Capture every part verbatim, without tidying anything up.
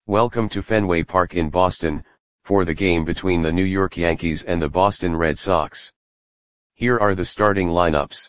Welcome to Fenway Park in Boston, for the game between the New York Yankees and the Boston Red Sox. Here are the starting lineups.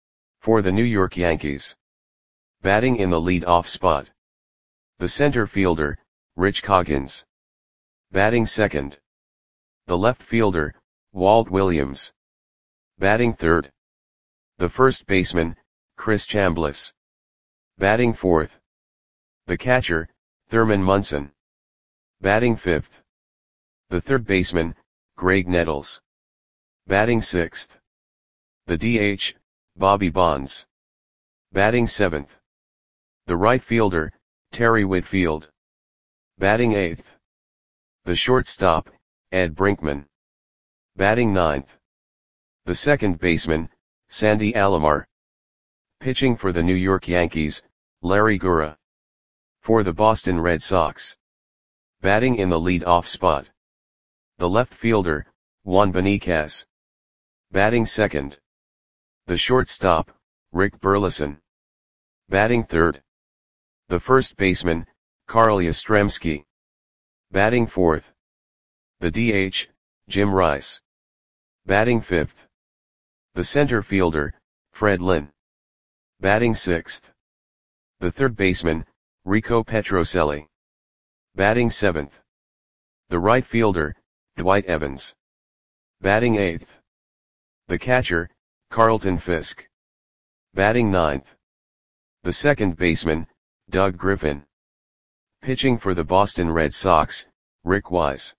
For the New York Yankees. Batting in the lead-off spot. The center fielder, Rich Coggins. Batting second. The left fielder, Walt Williams. Batting third. The first baseman, Chris Chambliss. Batting fourth. The catcher, Thurman Munson. Batting fifth. The third baseman, Graig Nettles. Batting sixth. The D H, Bobby Bonds. Batting seventh. The right fielder, Terry Whitfield. Batting eighth. The shortstop, Ed Brinkman. Batting ninth. The second baseman, Sandy Alomar. Pitching for the New York Yankees, Larry Gura. For the Boston Red Sox. Batting in the lead-off spot. The left fielder, Juan Beniquez. Batting second. The shortstop, Rick Burleson. Batting third. The first baseman, Carl Yastrzemski. Batting fourth. The D H, Jim Rice. Batting fifth. The center fielder, Fred Lynn. Batting sixth. The third baseman, Rico Petrocelli. Batting seventh. The right fielder, Dwight Evans. Batting eighth. The catcher, Carlton Fisk. Batting ninth. The second baseman, Doug Griffin. Pitching for the Boston Red Sox, Rick Wise.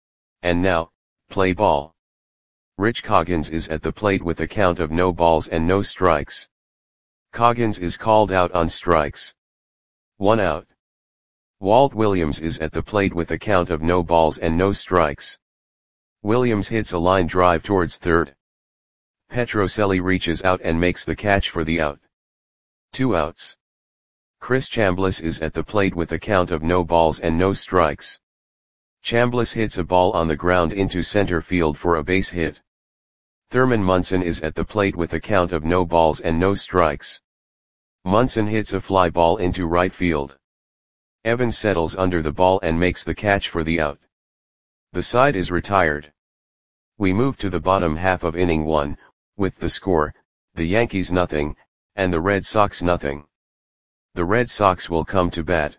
And now, play ball. Rich Coggins is at the plate with a count of no balls and no strikes. Coggins is called out on strikes. One out. Walt Williams is at the plate with a count of no balls and no strikes. Williams hits a line drive towards third. Petrocelli reaches out and makes the catch for the out. Two outs. Chris Chambliss is at the plate with a count of no balls and no strikes. Chambliss hits a ball on the ground into center field for a base hit. Thurman Munson is at the plate with a count of no balls and no strikes. Munson hits a fly ball into right field. Evans settles under the ball and makes the catch for the out. The side is retired. We move to the bottom half of inning one, with the score, the Yankees nothing, and the Red Sox nothing. The Red Sox will come to bat.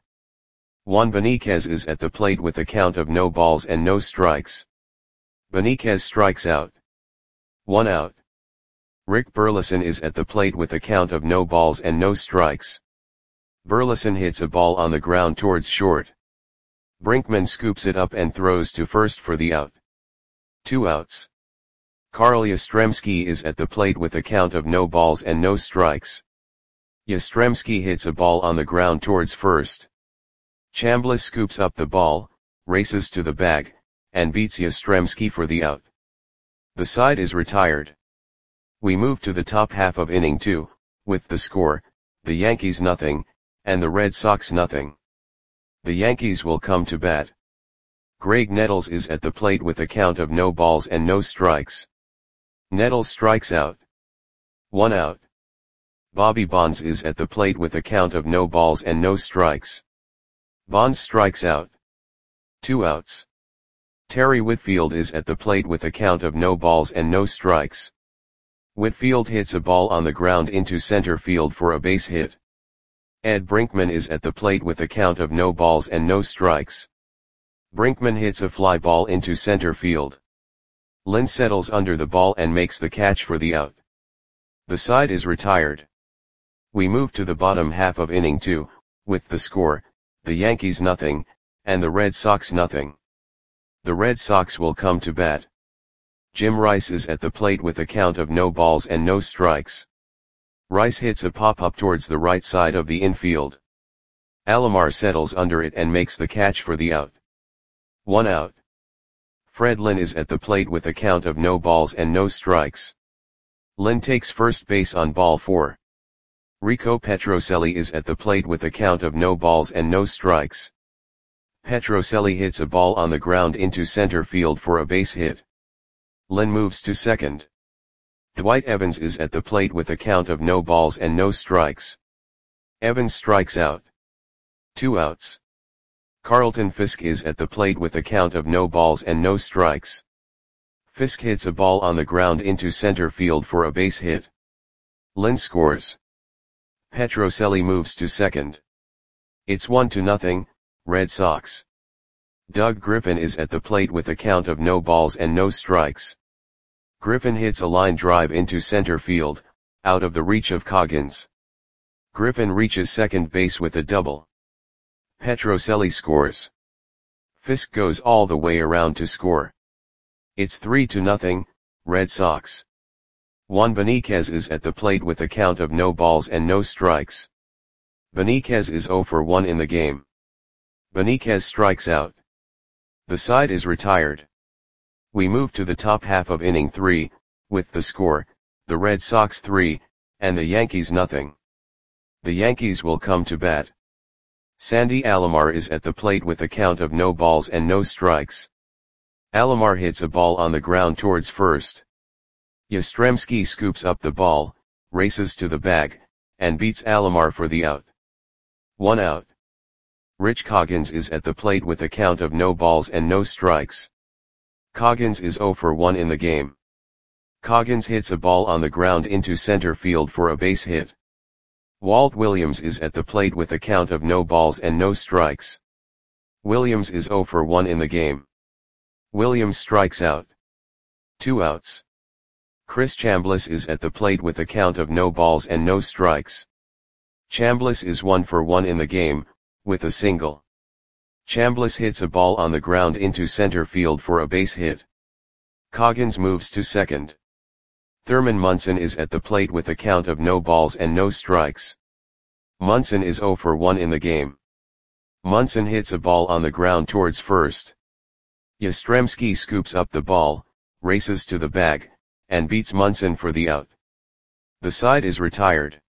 Juan Beniquez is at the plate with a count of no balls and no strikes. Beniquez strikes out. One out. Rick Burleson is at the plate with a count of no balls and no strikes. Burleson hits a ball on the ground towards short. Brinkman scoops it up and throws to first for the out. Two outs. Carl Yastrzemski is at the plate with a count of no balls and no strikes. Yastrzemski hits a ball on the ground towards first. Chambliss scoops up the ball, races to the bag, and beats Yastrzemski for the out. The side is retired. We move to the top half of inning two, with the score, the Yankees nothing, and the Red Sox nothing. The Yankees will come to bat. Graig Nettles is at the plate with a count of no balls and no strikes. Nettles strikes out. One out. Bobby Bonds is at the plate with a count of no balls and no strikes. Bonds strikes out. Two outs. Terry Whitfield is at the plate with a count of no balls and no strikes. Whitfield hits a ball on the ground into center field for a base hit. Ed Brinkman is at the plate with a count of no balls and no strikes. Brinkman hits a fly ball into center field. Lynn settles under the ball and makes the catch for the out. The side is retired. We move to the bottom half of inning two, with the score, the Yankees nothing, and the Red Sox nothing. The Red Sox will come to bat. Jim Rice is at the plate with a count of no balls and no strikes. Rice hits a pop-up towards the right side of the infield. Alomar settles under it and makes the catch for the out. One out. Fred Lynn is at the plate with a count of no balls and no strikes. Lynn takes first base on ball four. Rico Petrocelli is at the plate with a count of no balls and no strikes. Petrocelli hits a ball on the ground into center field for a base hit. Lynn moves to second. Dwight Evans is at the plate with a count of no balls and no strikes. Evans strikes out. Two outs. Carlton Fisk is at the plate with a count of no balls and no strikes. Fisk hits a ball on the ground into center field for a base hit. Lynn scores. Petrocelli moves to second. It's one to nothing, Red Sox. Doug Griffin is at the plate with a count of no balls and no strikes. Griffin hits a line drive into center field, out of the reach of Coggins. Griffin reaches second base with a double. Petrocelli scores. Fisk goes all the way around to score. It's three to nothing, Red Sox. Juan Beniquez is at the plate with a count of no balls and no strikes. Beniquez is zero for one in the game. Beniquez strikes out. The side is retired. We move to the top half of inning three, with the score, the Red Sox three, and the Yankees nothing. The Yankees will come to bat. Sandy Alomar is at the plate with a count of no balls and no strikes. Alomar hits a ball on the ground towards first. Yastrzemski scoops up the ball, races to the bag, and beats Alomar for the out. One out. Rich Coggins is at the plate with a count of no balls and no strikes. Coggins is zero for one in the game. Coggins hits a ball on the ground into center field for a base hit. Walt Williams is at the plate with a count of no balls and no strikes. Williams is zero for one in the game. Williams strikes out. Two outs. Chris Chambliss is at the plate with a count of no balls and no strikes. Chambliss is one for one in the game, with a single. Chambliss hits a ball on the ground into center field for a base hit. Coggins moves to second. Thurman Munson is at the plate with a count of no balls and no strikes. Munson is zero for one in the game. Munson hits a ball on the ground towards first. Yastrzemski scoops up the ball, races to the bag, and beats Munson for the out. The side is retired.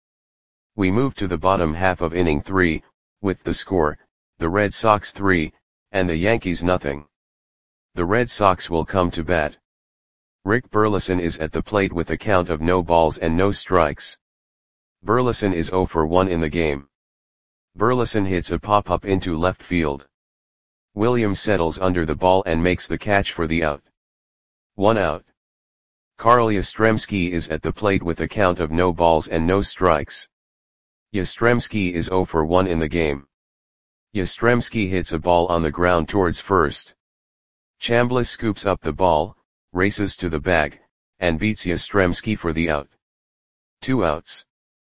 We move to the bottom half of inning three, with the score, the Red Sox three, and the Yankees nothing. The Red Sox will come to bat. Rick Burleson is at the plate with a count of no balls and no strikes. Burleson is zero for one in the game. Burleson hits a pop-up into left field. Williams settles under the ball and makes the catch for the out. One out. Carl Yastrzemski is at the plate with a count of no balls and no strikes. Yastrzemski is zero for one in the game. Yastrzemski hits a ball on the ground towards first. Chambliss scoops up the ball, races to the bag, and beats Yastrzemski for the out. Two outs.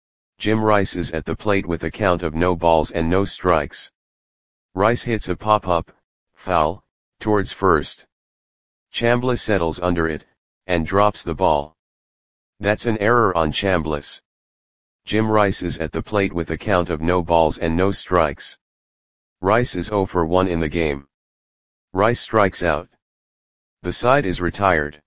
Jim Rice is at the plate with a count of no balls and no strikes. Rice hits a pop-up, foul, towards first. Chambliss settles under it, and drops the ball. That's an error on Chambliss. Jim Rice is at the plate with a count of no balls and no strikes. Rice is zero for one in the game. Rice strikes out. The side is retired.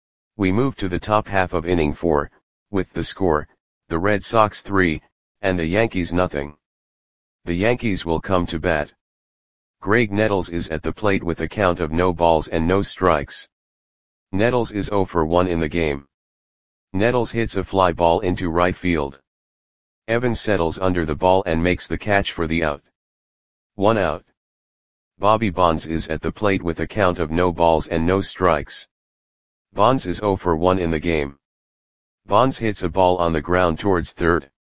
We move to the top half of inning four, with the score, the Red Sox three, and the Yankees nothing. The Yankees will come to bat. Greg Nettles is at the plate with a count of no balls and no strikes. Nettles is zero for one in the game. Nettles hits a fly ball into right field. Evans settles under the ball and makes the catch for the out. One out. Bobby Bonds is at the plate with a count of no balls and no strikes. Bonds is zero for one in the game. Bonds hits a ball on the ground towards third.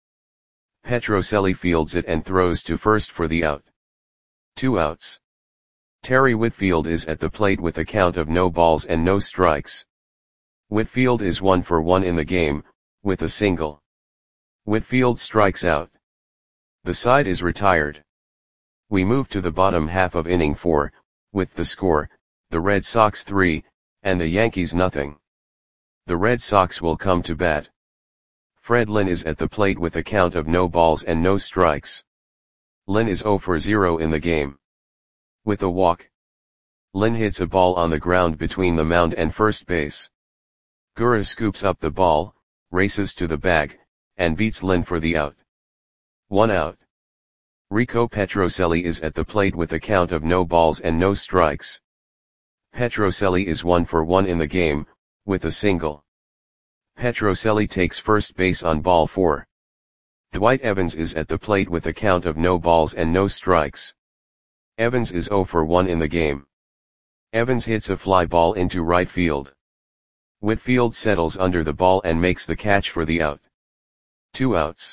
Petrocelli fields it and throws to first for the out. Two outs. Terry Whitfield is at the plate with a count of no balls and no strikes. Whitfield is one for one in the game, with a single. Whitfield strikes out. The side is retired. We move to the bottom half of inning four, with the score, the Red Sox three, and the Yankees nothing. The Red Sox will come to bat. Fred Lynn is at the plate with a count of no balls and no strikes. Lynn is zero for zero in the game. With a walk. Lynn hits a ball on the ground between the mound and first base. Gura scoops up the ball, races to the bag, and beats Lynn for the out. One out. Rico Petrocelli is at the plate with a count of no balls and no strikes. Petrocelli is one for one in the game, with a single. Petrocelli takes first base on ball four. Dwight Evans is at the plate with a count of no balls and no strikes. Evans is zero for one in the game. Evans hits a fly ball into right field. Whitfield settles under the ball and makes the catch for the out. Two outs.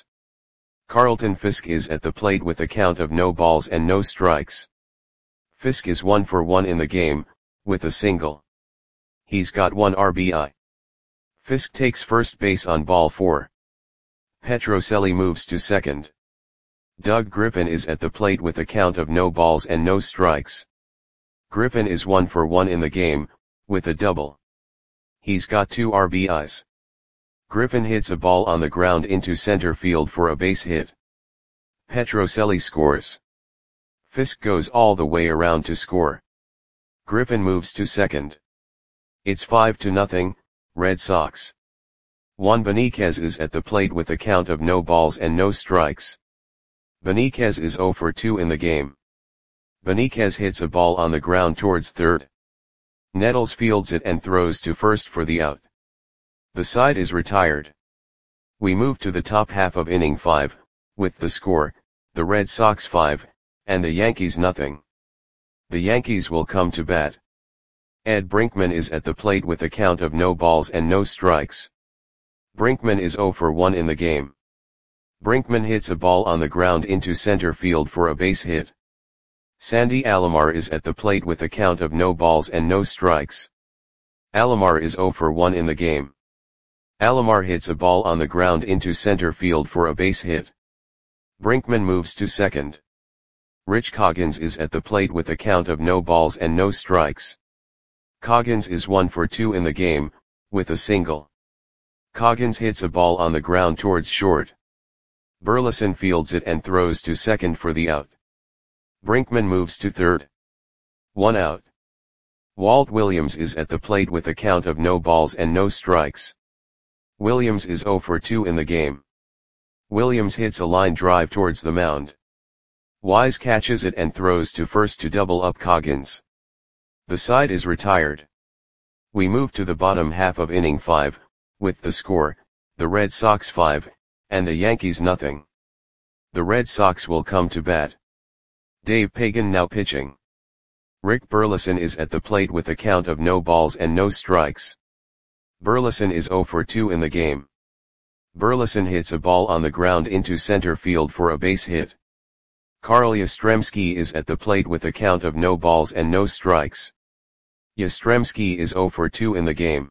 Carlton Fisk is at the plate with a count of no balls and no strikes. Fisk is one for one in the game, with a single. He's got one R B I. Fisk takes first base on ball four. Petrocelli moves to second. Doug Griffin is at the plate with a count of no balls and no strikes. Griffin is one for one in the game, with a double. He's got two R B Is. Griffin hits a ball on the ground into center field for a base hit. Petrocelli scores. Fisk goes all the way around to score. Griffin moves to second. It's five to nothing, Red Sox. Juan Beniquez is at the plate with a count of no balls and no strikes. Beniquez is zero for two in the game. Beniquez hits a ball on the ground towards third. Nettles fields it and throws to first for the out. The side is retired. We move to the top half of inning five, with the score, the Red Sox five, and the Yankees nothing. The Yankees will come to bat. Ed Brinkman is at the plate with a count of no balls and no strikes. Brinkman is zero for one in the game. Brinkman hits a ball on the ground into center field for a base hit. Sandy Alomar is at the plate with a count of no balls and no strikes. Alomar is zero for one in the game. Alomar hits a ball on the ground into center field for a base hit. Brinkman moves to second. Rich Coggins is at the plate with a count of no balls and no strikes. Coggins is one for two in the game, with a single. Coggins hits a ball on the ground towards short. Burleson fields it and throws to second for the out. Brinkman moves to third. One out. Walt Williams is at the plate with a count of no balls and no strikes. Williams is zero for two in the game. Williams hits a line drive towards the mound. Wise catches it and throws to first to double up Coggins. The side is retired. We move to the bottom half of inning five, with the score, the Red Sox five, and the Yankees nothing. The Red Sox will come to bat. Dave Pagan now pitching. Rick Burleson is at the plate with a count of no balls and no strikes. Burleson is zero for two in the game. Burleson hits a ball on the ground into center field for a base hit. Carl Yastrzemski is at the plate with a count of no balls and no strikes. Yastrzemski is zero for two in the game.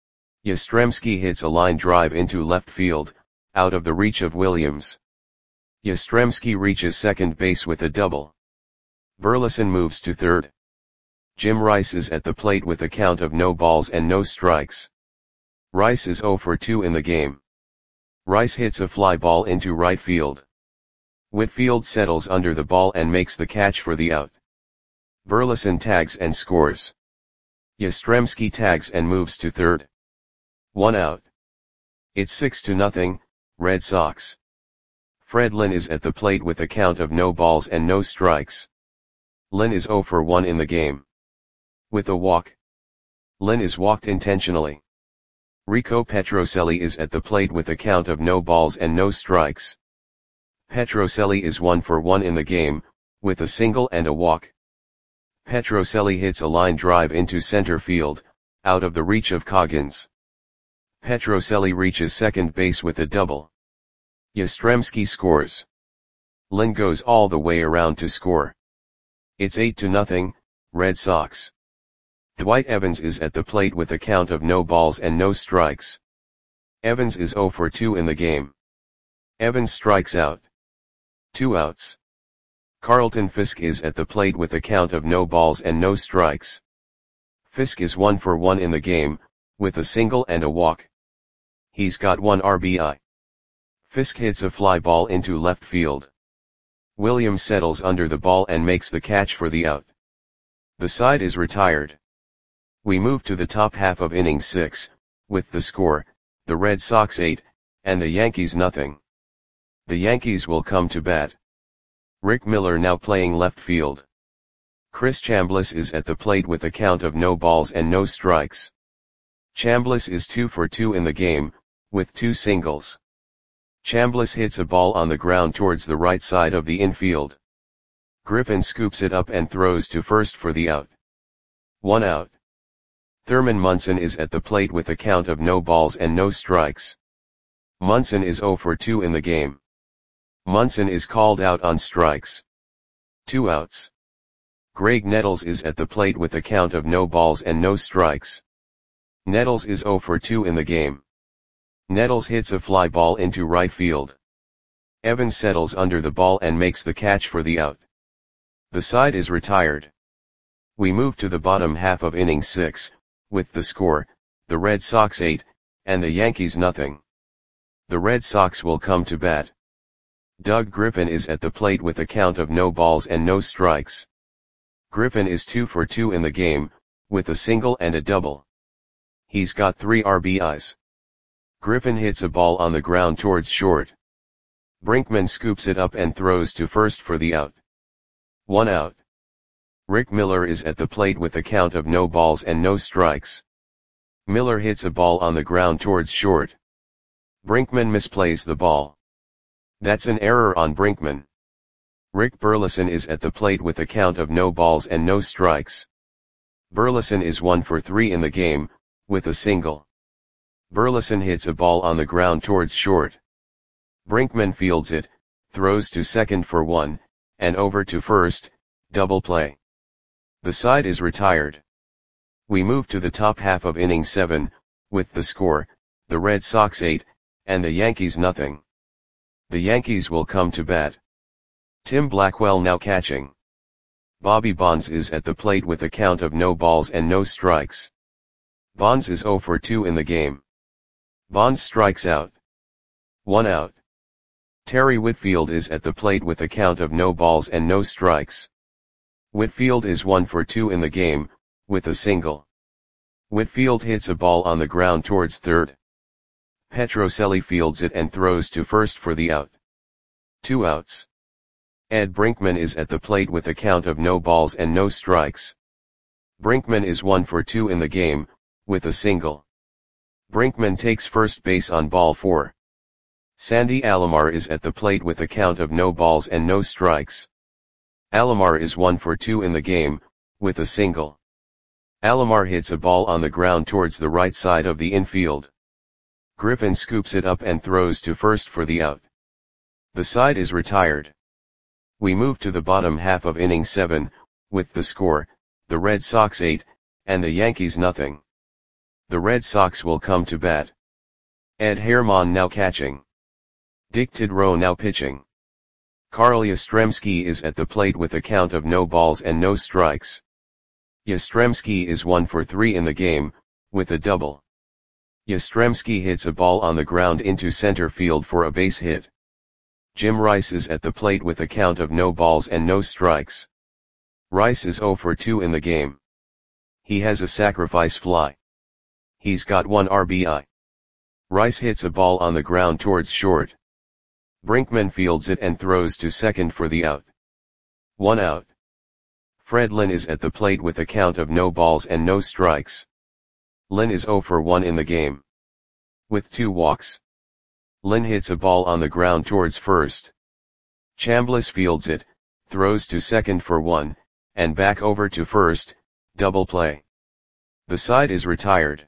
Yastrzemski hits a line drive into left field, out of the reach of Williams. Yastrzemski reaches second base with a double. Burleson moves to third. Jim Rice is at the plate with a count of no balls and no strikes. Rice is zero for two in the game. Rice hits a fly ball into right field. Whitfield settles under the ball and makes the catch for the out. Burleson tags and scores. Yastrzemski tags and moves to third. One out. It's six to nothing, Red Sox. Fred Lynn is at the plate with a count of no balls and no strikes. Lynn is zero for one in the game. With a walk. Lynn is walked intentionally. Rico Petrocelli is at the plate with a count of no balls and no strikes. Petrocelli is one for one in the game, with a single and a walk. Petrocelli hits a line drive into center field, out of the reach of Coggins. Petrocelli reaches second base with a double. Yastrzemski scores. Lynn goes all the way around to score. It's eight to nothing, Red Sox. Dwight Evans is at the plate with a count of no balls and no strikes. Evans is zero for two in the game. Evans strikes out. Two outs. Carlton Fisk is at the plate with a count of no balls and no strikes. Fisk is one for one in the game, with a single and a walk. He's got one R B I. Fisk hits a fly ball into left field. Williams settles under the ball and makes the catch for the out. The side is retired. We move to the top half of inning six, with the score, the Red Sox eight, and the Yankees nothing. The Yankees will come to bat. Rick Miller now playing left field. Chris Chambliss is at the plate with a count of no balls and no strikes. Chambliss is two for two in the game, with two singles. Chambliss hits a ball on the ground towards the right side of the infield. Griffin scoops it up and throws to first for the out. One out. Thurman Munson is at the plate with a count of no balls and no strikes. Munson is zero for two in the game. Munson is called out on strikes. Two outs. Greg Nettles is at the plate with a count of no balls and no strikes. Nettles is zero for two in the game. Nettles hits a fly ball into right field. Evans settles under the ball and makes the catch for the out. The side is retired. We move to the bottom half of inning six, with the score, the Red Sox eight, and the Yankees nothing. The Red Sox will come to bat. Doug Griffin is at the plate with a count of no balls and no strikes. Griffin is two for two in the game, with a single and a double. He's got three R B Is. Griffin hits a ball on the ground towards short. Brinkman scoops it up and throws to first for the out. One out. Rick Miller is at the plate with a count of no balls and no strikes. Miller hits a ball on the ground towards short. Brinkman misplays the ball. That's an error on Brinkman. Rick Burleson is at the plate with a count of no balls and no strikes. Burleson is one for three in the game, with a single. Burleson hits a ball on the ground towards short. Brinkman fields it, throws to second for one, and over to first, double play. The side is retired. We move to the top half of inning seven, with the score, the Red Sox eight, and the Yankees nothing. The Yankees will come to bat. Tim Blackwell now catching. Bobby Bonds is at the plate with a count of no balls and no strikes. Bonds is zero for two in the game. Bonds strikes out. One out. Terry Whitfield is at the plate with a count of no balls and no strikes. Whitfield is one for two in the game, with a single. Whitfield hits a ball on the ground towards third. Petrocelli fields it and throws to first for the out. Two outs. Ed Brinkman is at the plate with a count of no balls and no strikes. Brinkman is one for two in the game, with a single. Brinkman takes first base on ball four. Sandy Alomar is at the plate with a count of no balls and no strikes. Alomar is one for two in the game, with a single. Alomar hits a ball on the ground towards the right side of the infield. Griffin scoops it up and throws to first for the out. The side is retired. We move to the bottom half of inning seven, with the score, the Red Sox eight, and the Yankees nothing. The Red Sox will come to bat. Ed Herman now catching. Dick Tidrow now pitching. Carl Yastrzemski is at the plate with a count of no balls and no strikes. Yastrzemski is one for three in the game, with a double. Yastrzemski hits a ball on the ground into center field for a base hit. Jim Rice is at the plate with a count of no balls and no strikes. Rice is zero for two in the game. He has a sacrifice fly. He's got one R B I. Rice hits a ball on the ground towards short. Brinkman fields it and throws to second for the out. One out. Fred Lynn is at the plate with a count of no balls and no strikes. Lynn is zero for one in the game. With two walks. Lynn hits a ball on the ground towards first. Chambliss fields it, throws to second for one, and back over to first, double play. The side is retired.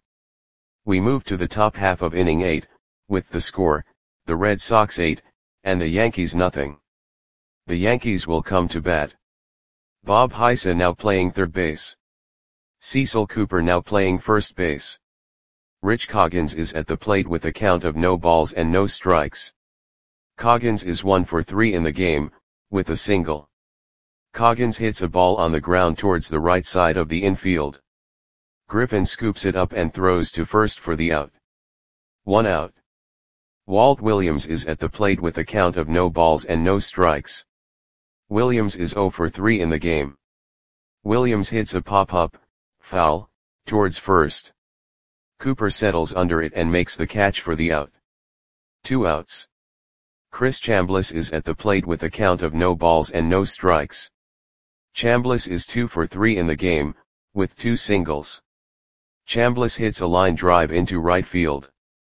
We move to the top half of inning eight, with the score, the Red Sox eight, and the Yankees nothing. The Yankees will come to bat. Bob Heisa now playing third base. Cecil Cooper now playing first base. Rich Coggins is at the plate with a count of no balls and no strikes. Coggins is one for three in the game, with a single. Coggins hits a ball on the ground towards the right side of the infield. Griffin scoops it up and throws to first for the out. One out. Walt Williams is at the plate with a count of no balls and no strikes. Williams is zero for three in the game. Williams hits a pop-up, foul, towards first. Cooper settles under it and makes the catch for the out. Two outs. Chris Chambliss is at the plate with a count of no balls and no strikes. Chambliss is two for three in the game, with two singles. Chambliss hits a line drive into right field.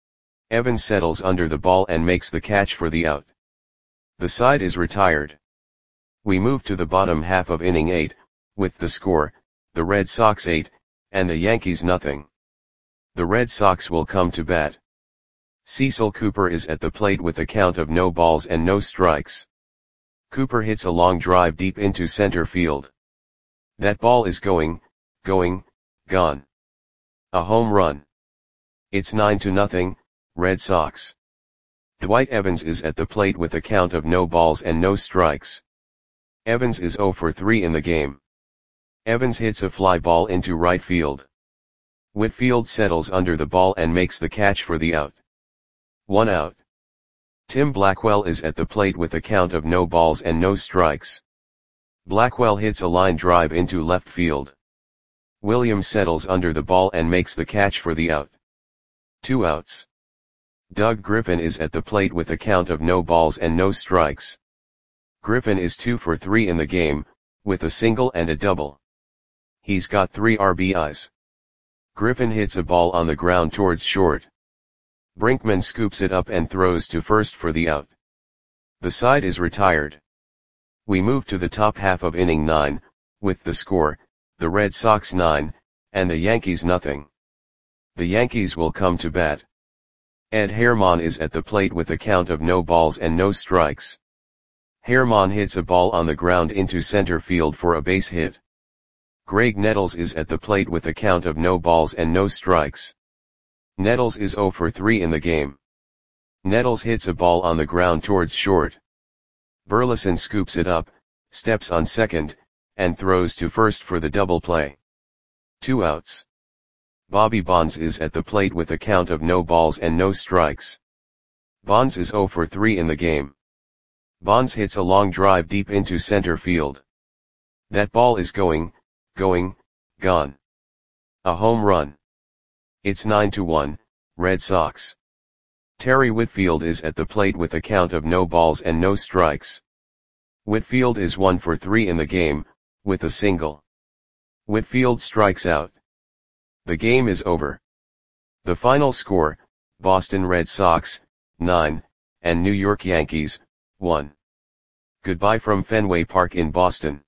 Evans settles under the ball and makes the catch for the out. The side is retired. We move to the bottom half of inning eight, with the score, the Red Sox eight, and the Yankees nothing. The Red Sox will come to bat. Cecil Cooper is at the plate with a count of no balls and no strikes. Cooper hits a long drive deep into center field. That ball is going, going, gone. A home run. It's nine to nothing, Red Sox. Dwight Evans is at the plate with a count of no balls and no strikes. Evans is zero for three in the game. Evans hits a fly ball into right field. Whitfield settles under the ball and makes the catch for the out. One out. Tim Blackwell is at the plate with a count of no balls and no strikes. Blackwell hits a line drive into left field. Williams settles under the ball and makes the catch for the out. Two outs. Doug Griffin is at the plate with a count of no balls and no strikes. Griffin is two for three in the game, with a single and a double. He's got three R B Is. Griffin hits a ball on the ground towards short. Brinkman scoops it up and throws to first for the out. The side is retired. We move to the top half of inning nine, with the score, the Red Sox nine, and the Yankees nothing. The Yankees will come to bat. Ed Herman is at the plate with a count of no balls and no strikes. Herman hits a ball on the ground into center field for a base hit. Greg Nettles is at the plate with a count of no balls and no strikes. Nettles is zero for three in the game. Nettles hits a ball on the ground towards short. Burleson scoops it up, steps on second, and throws to first for the double play. Two outs. Bobby Bonds is at the plate with a count of no balls and no strikes. Bonds is zero for three in the game. Bonds hits a long drive deep into center field. That ball is going, going, gone. A home run. It's nine to one, Red Sox. Terry Whitfield is at the plate with a count of no balls and no strikes. Whitfield is one for three in the game, with a single. Whitfield strikes out. The game is over. The final score, Boston Red Sox, nine, and New York Yankees, one. Goodbye from Fenway Park in Boston.